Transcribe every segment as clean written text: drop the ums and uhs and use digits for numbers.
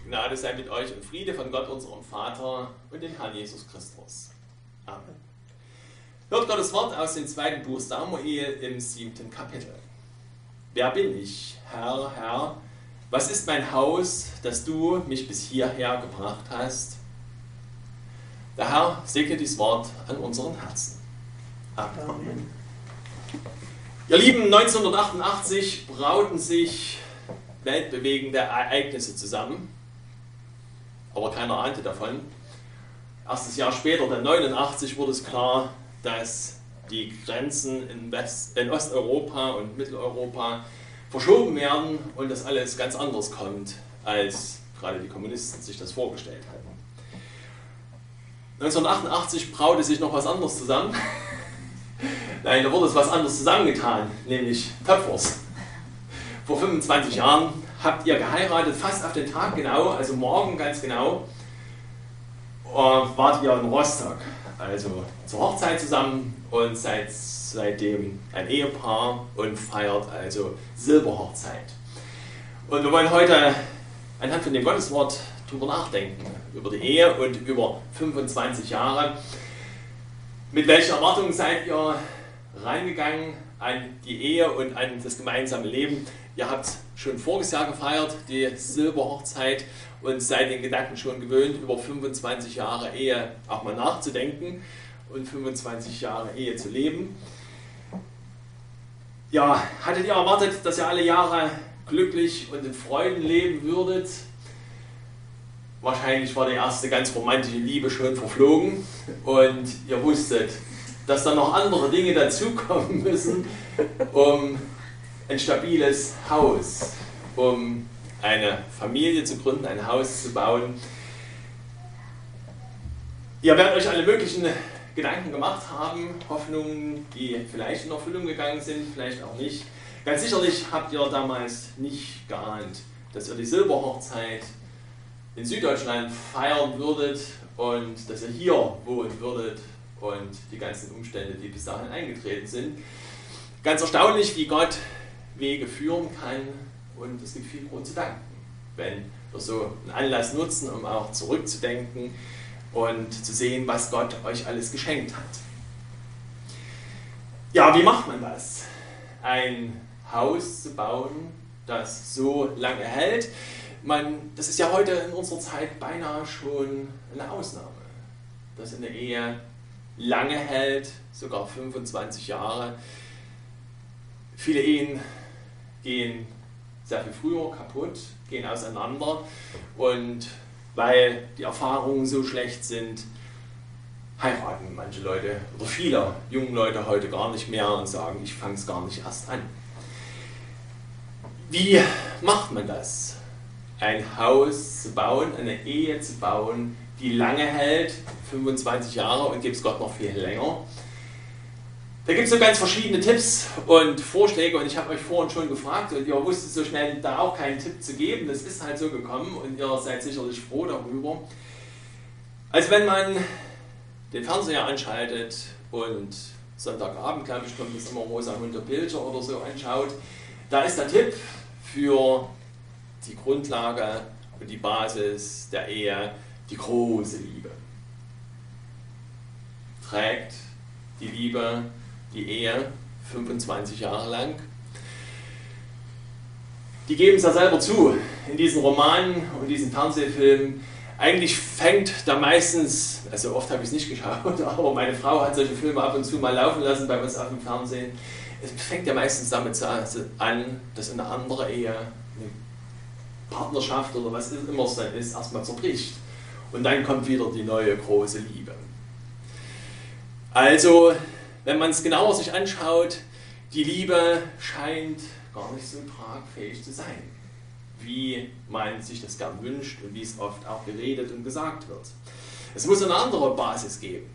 Gnade sei mit euch und Friede von Gott, unserem Vater und dem Herrn Jesus Christus. Amen. Hört Gottes Wort aus dem 2. Buch Samuel im 7. Kapitel. Wer bin ich, Herr, Herr? Was ist mein Haus, dass du mich bis hierher gebracht hast? Der Herr segne dieses Wort an unseren Herzen. Amen. Amen. Ihr Lieben, 1988 brauten sich weltbewegende Ereignisse zusammen, aber keiner ahnte davon. Erstes Jahr später, dann 89, wurde es klar, dass die Grenzen in Osteuropa und Mitteleuropa verschoben werden und dass alles ganz anders kommt, als gerade die Kommunisten sich das vorgestellt hatten. 1988 braute sich noch was anderes zusammen. Nein, da wurde es was anderes zusammengetan, nämlich Töpfers. Vor 25 Jahren habt ihr geheiratet, fast auf den Tag genau, also morgen ganz genau, wart ihr in Rostock, also zur Hochzeit zusammen und seid seitdem ein Ehepaar und feiert also Silberhochzeit. Und wir wollen heute anhand von dem Gotteswort darüber nachdenken, über die Ehe und über 25 Jahre. Mit welcher Erwartung seid ihr reingegangen an die Ehe und an das gemeinsame Leben? Ihr habt schon voriges Jahr gefeiert, die Silberhochzeit, und seid den Gedanken schon gewöhnt, über 25 Jahre Ehe auch mal nachzudenken und 25 Jahre Ehe zu leben. Ja, hattet ihr erwartet, dass ihr alle Jahre glücklich und in Freuden leben würdet? Wahrscheinlich war die erste ganz romantische Liebe schon verflogen und ihr wusstet, dass da noch andere Dinge dazukommen müssen, um ein stabiles Haus, um eine Familie zu gründen, ein Haus zu bauen. Ihr werdet euch alle möglichen Gedanken gemacht haben, Hoffnungen, die vielleicht in Erfüllung gegangen sind, vielleicht auch nicht. Ganz sicherlich habt ihr damals nicht geahnt, dass ihr die Silberhochzeit in Süddeutschland feiern würdet und dass ihr hier wohnen würdet und die ganzen Umstände, die bis dahin eingetreten sind. Ganz erstaunlich, wie Gott Wege führen kann, und es gibt viel Grund zu danken, wenn wir so einen Anlass nutzen, um auch zurückzudenken und zu sehen, was Gott euch alles geschenkt hat. Ja, wie macht man das? Ein Haus zu bauen, das so lange hält. Das ist ja heute in unserer Zeit beinahe schon eine Ausnahme, dass eine Ehe lange hält, sogar 25 Jahre. Viele Ehen gehen sehr viel früher kaputt, gehen auseinander, und weil die Erfahrungen so schlecht sind, heiraten manche Leute oder viele junge Leute heute gar nicht mehr und sagen, ich fange es gar nicht erst an. Wie macht man das? Ein Haus zu bauen, eine Ehe zu bauen, die lange hält, 25 Jahre, und gibt es Gott noch viel länger. Da gibt es so ganz verschiedene Tipps und Vorschläge, und ich habe euch vorhin schon gefragt und ihr wusstet so schnell da auch keinen Tipp zu geben. Das ist halt so gekommen und ihr seid sicherlich froh darüber. Also wenn man den Fernseher anschaltet und Sonntagabend, glaube ich, kommt es immer Rosa Hunter Pilcher oder so anschaut, da ist der Tipp für die Grundlage und die Basis der Ehe, die große Liebe. Trägt die Liebe die Ehe 25 Jahre lang. Die geben es ja selber zu in diesen Romanen und diesen Fernsehfilmen. Eigentlich fängt da meistens, also oft habe ich es nicht geschaut, aber meine Frau hat solche Filme ab und zu mal laufen lassen bei uns auf dem Fernsehen. Es fängt ja meistens damit an, dass eine andere Ehe, eine Partnerschaft oder was immer es dann ist, erstmal zerbricht. Und dann kommt wieder die neue große Liebe. Also, wenn man es genauer sich anschaut, die Liebe scheint gar nicht so tragfähig zu sein, wie man sich das gern wünscht und wie es oft auch geredet und gesagt wird. Es muss eine andere Basis geben.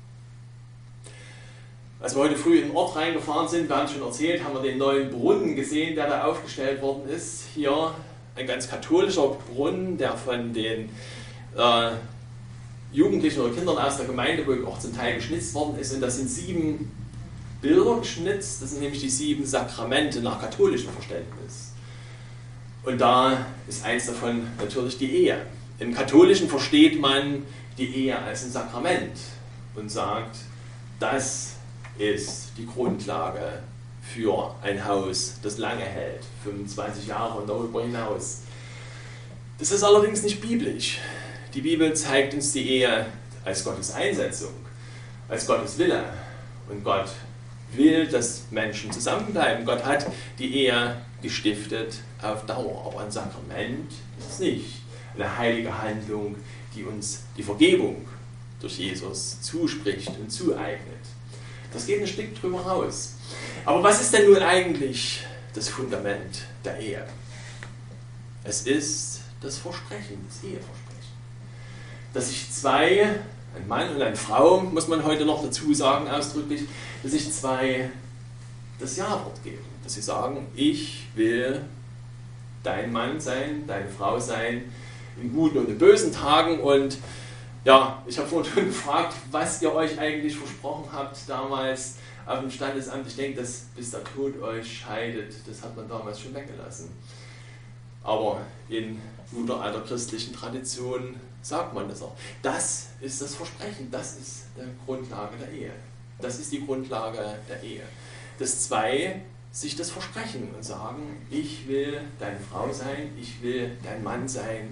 Als wir heute früh in den Ort reingefahren sind, wir haben es schon erzählt, haben wir den neuen Brunnen gesehen, der da aufgestellt worden ist. Hier ein ganz katholischer Brunnen, der von den Jugendlichen oder Kindern aus der Gemeinde wohl auch zum Teil geschnitzt worden ist. Und das sind 7 Bilder geschnitzt, das sind nämlich die 7 Sakramente nach katholischem Verständnis. Und da ist eins davon natürlich die Ehe. Im Katholischen versteht man die Ehe als ein Sakrament und sagt, das ist die Grundlage für ein Haus, das lange hält, 25 Jahre und darüber hinaus. Das ist allerdings nicht biblisch. Die Bibel zeigt uns die Ehe als Gottes Einsetzung, als Gottes Wille. Und Gott will, dass Menschen zusammenbleiben. Gott hat die Ehe gestiftet auf Dauer, aber ein Sakrament ist es nicht. Eine heilige Handlung, die uns die Vergebung durch Jesus zuspricht und zueignet. Das geht ein Stück drüber raus. Aber was ist denn nun eigentlich das Fundament der Ehe? Es ist das Versprechen, das Eheversprechen. Dass sich zwei, ein Mann und eine Frau, muss man heute noch dazu sagen, ausdrücklich, dass sich zwei das Ja-Wort geben. Dass sie sagen, ich will dein Mann sein, deine Frau sein, in guten und in bösen Tagen. Und ja, ich habe vorhin schon gefragt, was ihr euch eigentlich versprochen habt damals auf dem Standesamt. Ich denke, dass bis der Tod euch scheidet, das hat man damals schon weggelassen. Aber in guter alter christlichen Tradition sagt man das auch. Das ist das Versprechen, das ist die Grundlage der Ehe. Das ist die Grundlage der Ehe. Dass zwei sich das versprechen und sagen, ich will deine Frau sein, ich will dein Mann sein,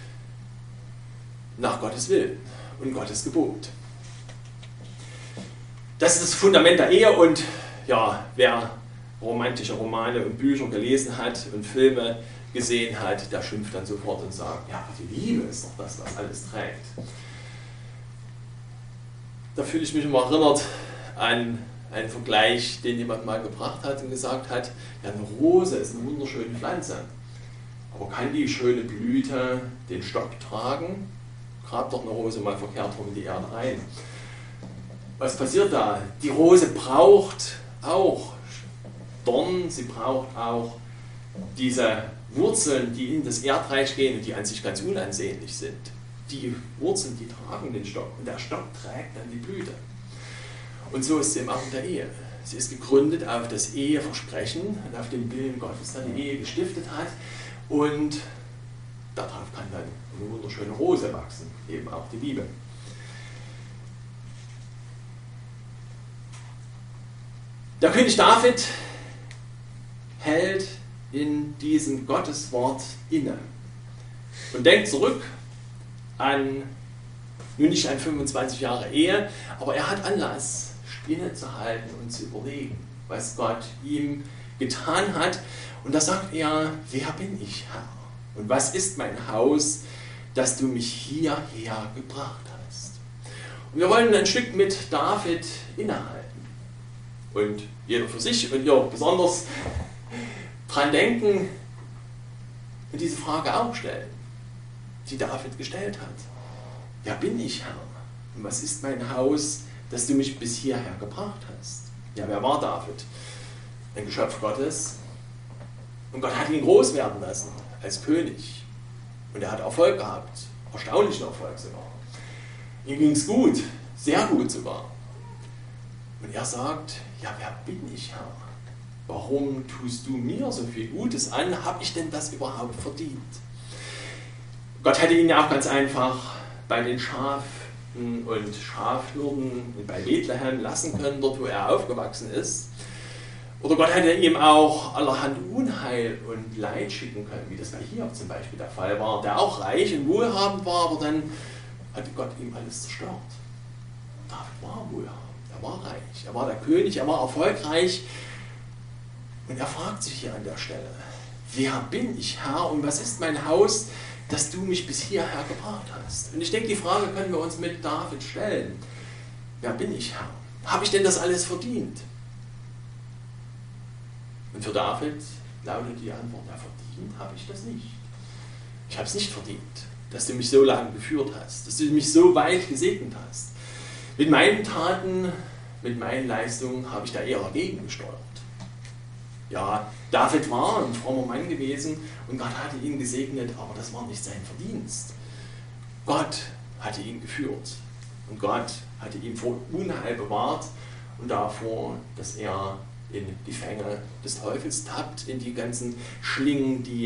nach Gottes Willen und Gottes Gebot. Das ist das Fundament der Ehe und ja, wer romantische Romane und Bücher gelesen hat und Filme gesehen hat, der schimpft dann sofort und sagt, ja, die Liebe ist doch das, was alles trägt. Da fühle ich mich immer erinnert an einen Vergleich, den jemand mal gebracht hat und gesagt hat, ja, eine Rose ist eine wunderschöne Pflanze, aber kann die schöne Blüte den Stock tragen? Grab doch eine Rose mal verkehrt rum in die Erde rein. Was passiert da? Die Rose braucht auch Dornen, sie braucht auch diese Wurzeln, die in das Erdreich gehen und die an sich ganz unansehnlich sind. Die Wurzeln, die tragen den Stock und der Stock trägt dann die Blüte. Und so ist es eben auch in der Ehe. Sie ist gegründet auf das Eheversprechen und auf den Willen Gottes, der die Ehe gestiftet hat. Und darauf kann dann eine wunderschöne Rose wachsen, eben auch die Liebe. Der König David hält in diesem Gotteswort inne und denkt zurück an, nun nicht an 25 Jahre Ehe, aber er hat Anlass, innezuhalten und zu überlegen, was Gott ihm getan hat. Und da sagt er, wer bin ich, Herr? Und was ist mein Haus, dass du mich hierher gebracht hast? Und wir wollen ein Stück mit David innehalten. Und jeder für sich und ihr besonders dran denken und diese Frage auch stellen, die David gestellt hat. Wer bin ich, Herr? Und was ist mein Haus, dass du mich bis hierher gebracht hast? Ja, wer war David? Ein Geschöpf Gottes. Und Gott hat ihn groß werden lassen als König. Und er hat Erfolg gehabt. Erstaunlichen Erfolg sogar. Ihm ging es gut, sehr gut sogar. Und er sagt, ja, wer bin ich, Herr? Warum tust du mir so viel Gutes an? Habe ich denn das überhaupt verdient? Gott hätte ihn ja auch ganz einfach bei den Schafen und Schafhürden bei Bethlehem lassen können, dort wo er aufgewachsen ist. Oder Gott hätte ihm auch allerhand Unheil und Leid schicken können, wie das bei Hiob zum Beispiel der Fall war, der auch reich und wohlhabend war, aber dann hatte Gott ihm alles zerstört. David war wohlhabend, er war reich, er war der König, er war erfolgreich. Und er fragt sich hier an der Stelle, wer bin ich, Herr, und was ist mein Haus, dass du mich bis hierher gebracht hast? Und ich denke, die Frage können wir uns mit David stellen. Wer bin ich, Herr? Habe ich denn das alles verdient? Und für David lautet die Antwort, ja, verdient habe ich das nicht. Ich habe es nicht verdient, dass du mich so lange geführt hast, dass du mich so weit gesegnet hast. Mit meinen Taten, mit meinen Leistungen habe ich da eher dagegen gesteuert. Ja, David war ein frommer Mann gewesen und Gott hatte ihn gesegnet, aber das war nicht sein Verdienst. Gott hatte ihn geführt und Gott hatte ihn vor Unheil bewahrt und davor, dass er in die Fänge des Teufels tappt, in die ganzen Schlingen, die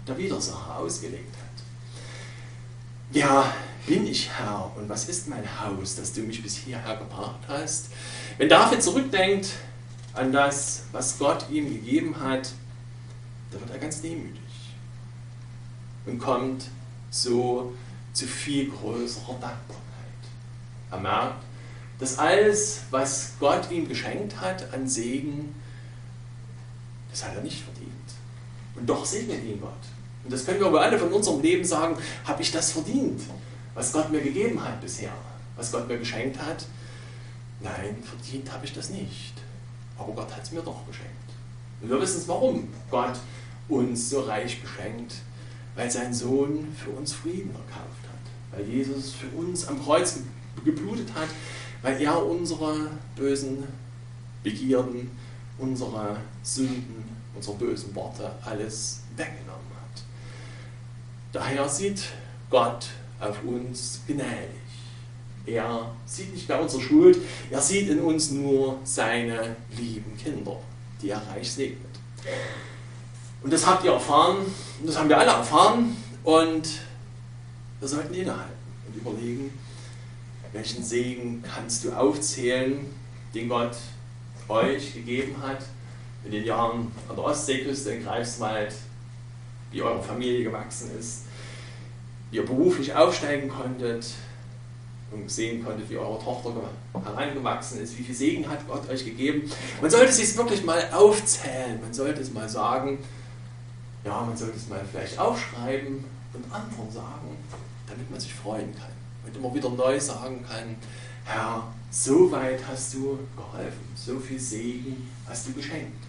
der Widersacher ausgelegt hat. Wer bin ich, Herr, und was ist mein Haus, dass du mich bis hierher gebracht hast? Wenn David zurückdenkt an das, was Gott ihm gegeben hat, da wird er ganz demütig und kommt so zu viel größerer Dankbarkeit. Er merkt, dass alles, was Gott ihm geschenkt hat an Segen, das hat er nicht verdient. Und doch segnet ihn Gott. Und das können wir aber alle von unserem Leben sagen, habe ich das verdient, was Gott mir gegeben hat bisher, was Gott mir geschenkt hat? Nein, verdient habe ich das nicht. Aber Gott hat es mir doch geschenkt. Und wir wissen es, warum Gott uns so reich beschenkt, weil sein Sohn für uns Frieden erkauft hat, weil Jesus für uns am Kreuz geblutet hat, weil er unsere bösen Begierden, unsere Sünden, unsere bösen Worte alles weggenommen hat. Daher sieht Gott auf uns gnädig. Er sieht nicht mehr unsere Schuld, er sieht in uns nur seine lieben Kinder, die er reich segnet. Und das habt ihr erfahren, und das haben wir alle erfahren, und wir sollten innehalten und überlegen, welchen Segen kannst du aufzählen, den Gott euch gegeben hat in den Jahren an der Ostseeküste in Greifswald, wie eure Familie gewachsen ist, wie ihr beruflich aufsteigen konntet und sehen konntet, wie eure Tochter herangewachsen ist, wie viel Segen hat Gott euch gegeben. Man sollte es sich wirklich mal aufzählen, man sollte es mal sagen, ja, man sollte es mal vielleicht aufschreiben und anderen sagen, damit man sich freuen kann und immer wieder neu sagen kann, Herr, so weit hast du geholfen, so viel Segen hast du geschenkt.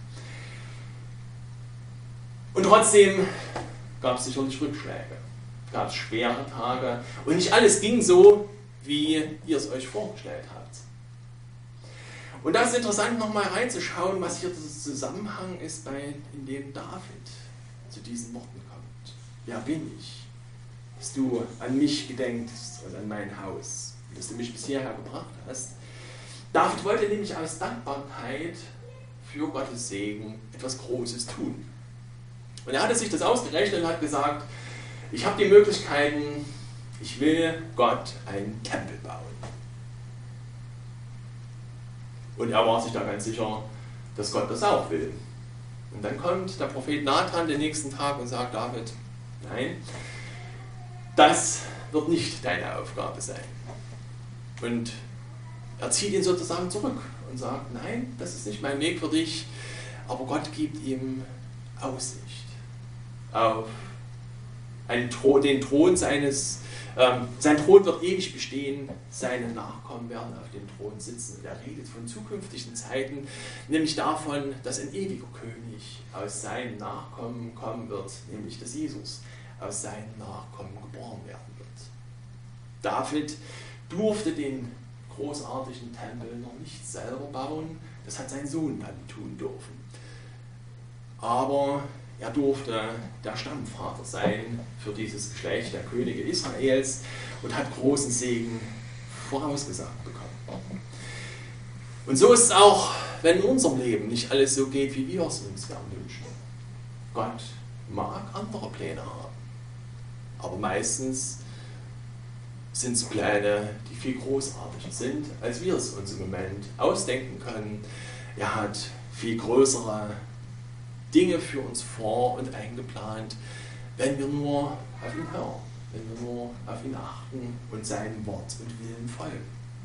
Und trotzdem gab es sicherlich Rückschläge, gab es schwere Tage und nicht alles ging so, wie ihr es euch vorgestellt habt. Und da ist interessant, nochmal reinzuschauen, was hier der Zusammenhang ist, in dem David zu diesen Worten kommt. Wer bin ich, dass du an mich gedenkst und an mein Haus, dass du mich bis hierher gebracht hast? David wollte nämlich aus Dankbarkeit für Gottes Segen etwas Großes tun. Und er hatte sich das ausgerechnet und hat gesagt, ich habe die Möglichkeiten, ich will Gott einen Tempel bauen. Und er war sich da ganz sicher, dass Gott das auch will. Und dann kommt der Prophet Nathan den nächsten Tag und sagt, David, nein, das wird nicht deine Aufgabe sein. Und er zieht ihn sozusagen zurück und sagt, nein, das ist nicht mein Weg für dich, aber Gott gibt ihm Aussicht auf den Thron seines, sein Thron wird ewig bestehen, seine Nachkommen werden auf dem Thron sitzen. Und er redet von zukünftigen Zeiten, nämlich davon, dass ein ewiger König aus seinen Nachkommen kommen wird, nämlich dass Jesus aus seinen Nachkommen geboren werden wird. David durfte den großartigen Tempel noch nicht selber bauen, das hat sein Sohn dann tun dürfen. Aber er durfte der Stammvater sein für dieses Geschlecht der Könige Israels und hat großen Segen vorausgesagt bekommen. Und so ist es auch, wenn in unserem Leben nicht alles so geht, wie wir es uns gern wünschen. Gott mag andere Pläne haben, aber meistens sind es Pläne, die viel großartiger sind, als wir es uns im Moment ausdenken können. Er hat viel größere Dinge für uns vor und eingeplant, wenn wir nur auf ihn hören, wenn wir nur auf ihn achten und seinem Wort und Willen folgen.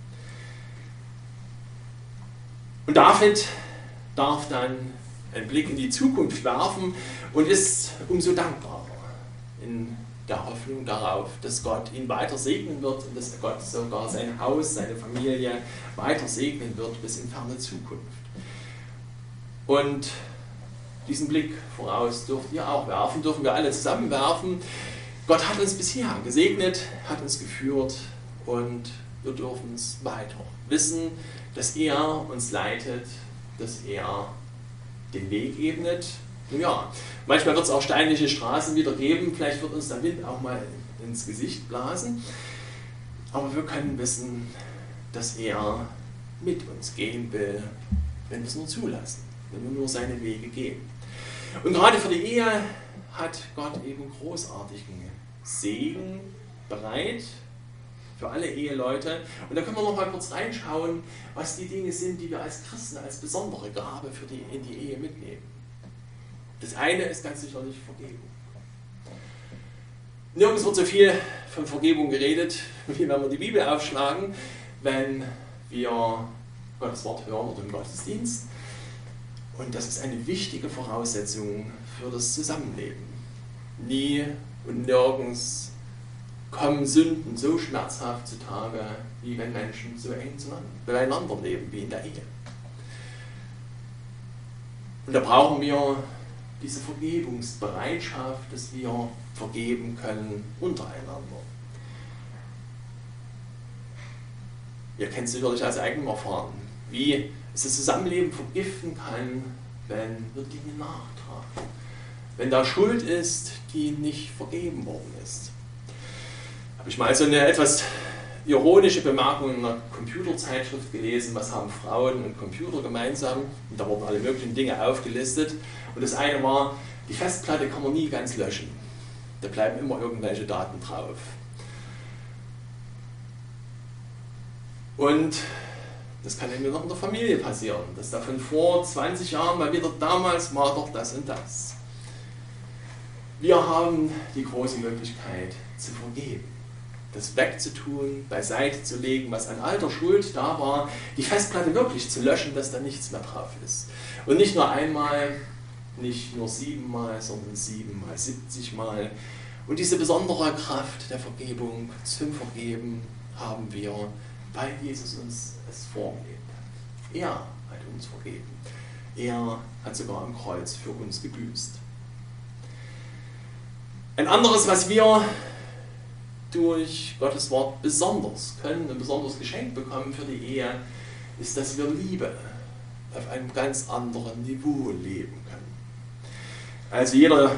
Und David darf dann einen Blick in die Zukunft werfen und ist umso dankbarer in der Hoffnung darauf, dass Gott ihn weiter segnen wird und dass Gott sogar sein Haus, seine Familie weiter segnen wird bis in ferne Zukunft. Und diesen Blick voraus dürft ihr auch werfen, dürfen wir alle zusammen werfen. Gott hat uns bisher gesegnet, hat uns geführt und wir dürfen es weiter wissen, dass er uns leitet, dass er den Weg ebnet. Nun ja, manchmal wird es auch steinliche Straßen wieder geben, vielleicht wird uns der Wind auch mal ins Gesicht blasen, aber wir können wissen, dass er mit uns gehen will, wenn wir es nur zulassen, wenn wir nur seine Wege gehen. Und gerade für die Ehe hat Gott eben großartigen Segen bereit für alle Eheleute. Und da können wir noch mal kurz reinschauen, was die Dinge sind, die wir als Christen als besondere Gabe in die Ehe mitnehmen. Das eine ist ganz sicherlich Vergebung. Nirgends wird so viel von Vergebung geredet, wie wenn wir die Bibel aufschlagen, wenn wir Gottes Wort hören oder im Gottesdienst. Und das ist eine wichtige Voraussetzung für das Zusammenleben. Nie und nirgends kommen Sünden so schmerzhaft zutage, wie wenn Menschen so eng beieinander leben wie in der Ehe. Und da brauchen wir diese Vergebungsbereitschaft, dass wir vergeben können untereinander. Ihr kennt es sicherlich aus eigenem Erfahren, wie es das Zusammenleben vergiften kann, wenn wir Dinge nachtragen. Wenn da Schuld ist, die nicht vergeben worden ist. Habe ich mal so eine etwas ironische Bemerkung in einer Computerzeitschrift gelesen, was haben Frauen und Computer gemeinsam? Und da wurden alle möglichen Dinge aufgelistet. Und das eine war, die Festplatte kann man nie ganz löschen. Da bleiben immer irgendwelche Daten drauf. Und das kann eben noch in der Familie passieren, dass da von vor 20 Jahren mal wieder damals war doch das und das. Wir haben die große Möglichkeit zu vergeben, das wegzutun, beiseite zu legen, was an alter Schuld da war, die Festplatte wirklich zu löschen, dass da nichts mehr drauf ist. Und nicht nur einmal, nicht nur 7-mal, sondern 7-mal, 70-mal. Und diese besondere Kraft der Vergebung zum Vergeben haben wir, weil Jesus uns es vorgelebt hat. Er hat uns vergeben. Er hat sogar am Kreuz für uns gebüßt. Ein anderes, was wir durch Gottes Wort besonders können, ein besonderes Geschenk bekommen für die Ehe, ist, dass wir Liebe auf einem ganz anderen Niveau leben können. Also jeder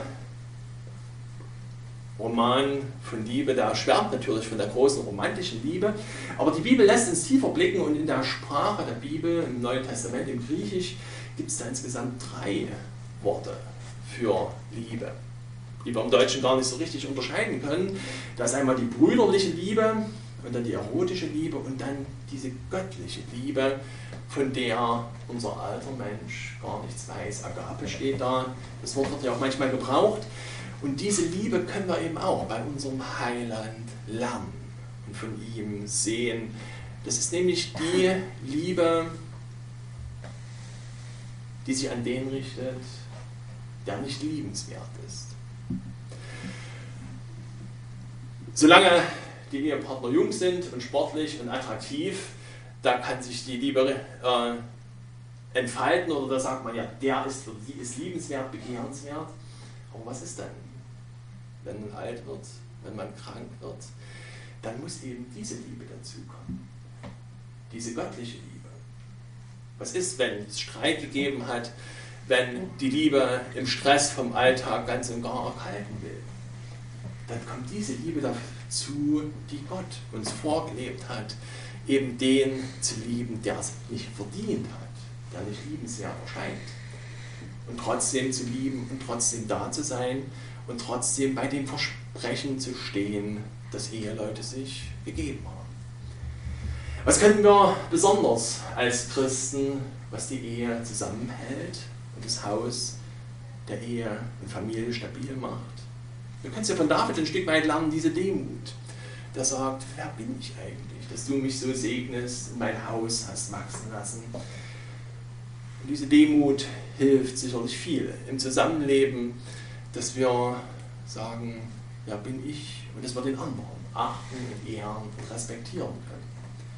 Roman von Liebe, der schwärmt natürlich von der großen romantischen Liebe, aber die Bibel lässt uns tiefer blicken und in der Sprache der Bibel, im Neuen Testament, im Griechisch, gibt es da insgesamt 3 Worte für Liebe, die wir im Deutschen gar nicht so richtig unterscheiden können. Da ist einmal die brüderliche Liebe und dann die erotische Liebe und dann diese göttliche Liebe, von der unser alter Mensch gar nichts weiß. Agape steht da, das Wort wird ja auch manchmal gebraucht. Und diese Liebe können wir eben auch bei unserem Heiland lernen und von ihm sehen. Das ist nämlich die Liebe, die sich an den richtet, der nicht liebenswert ist. Solange die Ehepartner jung sind und sportlich und attraktiv, da kann sich die Liebe entfalten oder da sagt man ja, der ist oder die ist liebenswert, begehrenswert. Aber was ist dann, wenn man alt wird, wenn man krank wird? Dann muss eben diese Liebe dazukommen. Diese göttliche Liebe. Was ist, wenn es Streit gegeben hat, wenn die Liebe im Stress vom Alltag ganz und gar erkalten will? Dann kommt diese Liebe dazu, die Gott uns vorgelebt hat, eben den zu lieben, der es nicht verdient hat, der nicht liebenswert erscheint. Und trotzdem zu lieben und trotzdem da zu sein und trotzdem bei dem Versprechen zu stehen, das Eheleute sich gegeben haben. Was können wir besonders als Christen, was die Ehe zusammenhält und das Haus der Ehe und Familie stabil macht? Wir können es ja von David ein Stück weit lernen, diese Demut. Der sagt, wer bin ich eigentlich, dass du mich so segnest, in mein Haus hast wachsen lassen. Und diese Demut hilft sicherlich viel im Zusammenleben, dass wir sagen, wer bin ich und dass wir den anderen achten und ehren und respektieren können.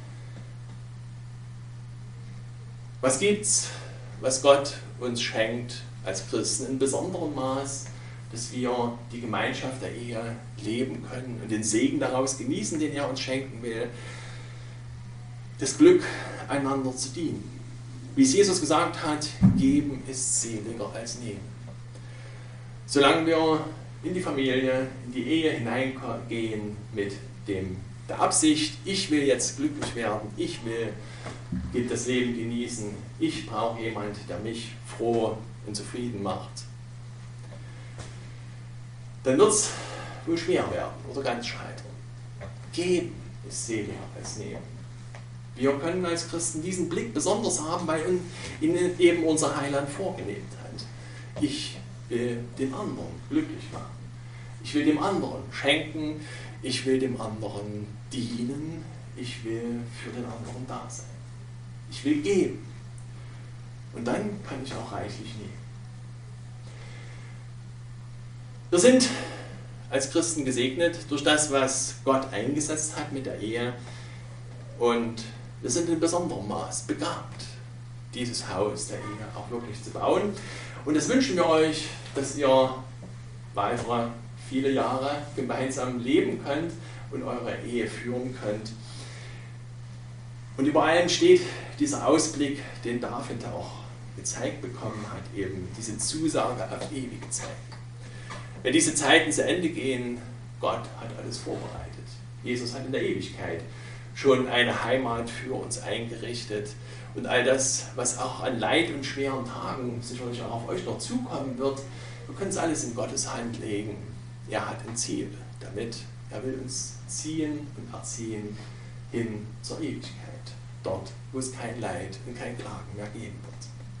Was gibt's, was Gott uns schenkt als Christen in besonderem Maß, dass wir die Gemeinschaft der Ehe leben können und den Segen daraus genießen, den er uns schenken will, das Glück, einander zu dienen. Wie es Jesus gesagt hat, geben ist seliger als nehmen. Solange wir in die Familie, in die Ehe hineingehen mit der Absicht, ich will jetzt glücklich werden, ich will das Leben genießen, ich brauche jemanden, der mich froh und zufrieden macht. dann wird es wohl schwer werden oder ganz scheitern. Geben ist seliger als nehmen. Wir können als Christen diesen Blick besonders haben, weil ihnen eben unser Heiland vorgelebt hat. Ich will dem anderen glücklich machen. Ich will dem anderen schenken. Ich will dem anderen dienen. Ich will für den anderen da sein. Ich will geben. Und dann kann ich auch reichlich nehmen. Wir sind als Christen gesegnet durch das, was Gott eingesetzt hat mit der Ehe. Und wir sind in besonderem Maß begabt, dieses Haus der Ehe auch wirklich zu bauen. Und das wünschen wir euch, dass ihr weitere viele Jahre gemeinsam leben könnt und eure Ehe führen könnt. Und über allem steht dieser Ausblick, den David auch gezeigt bekommen hat, eben diese Zusage auf ewige Zeiten. Wenn diese Zeiten zu Ende gehen, Gott hat alles vorbereitet. Jesus hat in der Ewigkeit schon eine Heimat für uns eingerichtet. Und all das, was auch an Leid und schweren Tagen sicherlich auch auf euch noch zukommen wird, wir können es alles in Gottes Hand legen. Er hat ein Ziel damit. Er will uns ziehen und erziehen hin zur Ewigkeit. Dort, wo es kein Leid und kein Klagen mehr geben wird.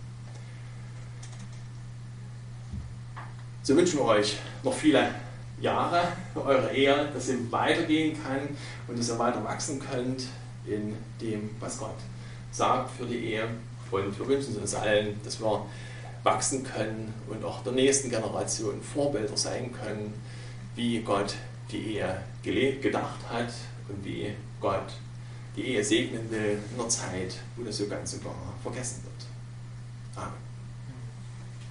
So wünschen wir euch noch viele Jahre für eure Ehe, dass ihr weitergehen kann und dass ihr weiter wachsen könnt in dem, was Gott sagt für die Ehe. Und wir wünschen uns allen, dass wir wachsen können und auch der nächsten Generation Vorbilder sein können, wie Gott die Ehe gedacht hat und wie Gott die Ehe segnen will in einer Zeit, wo das so ganz sogar vergessen wird. Amen.